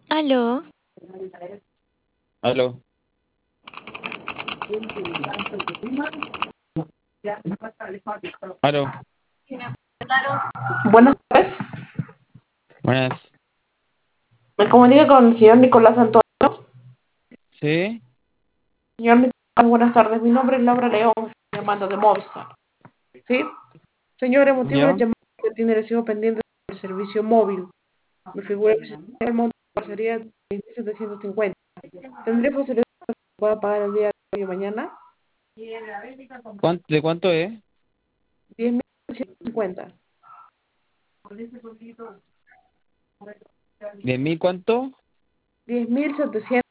Aló, Aló. Aló. Buenas tardes. Buenas. Me comunico con el señor Nicolás Antonio. ¿Sí? Señor Nicolás, buenas tardes. Mi nombre es Laura León, estoy llamando de Movistar. ¿Sí? Señor, el motivo de ¿Ya? llamar que tiene recibo pendiente del servicio móvil. Me figura que el monto sería 10.750. ¿Tendría posibilidad de que pueda pagar el día de hoy o mañana? ¿De cuánto es? 10.750. ¿10.000 cuánto? 10.750.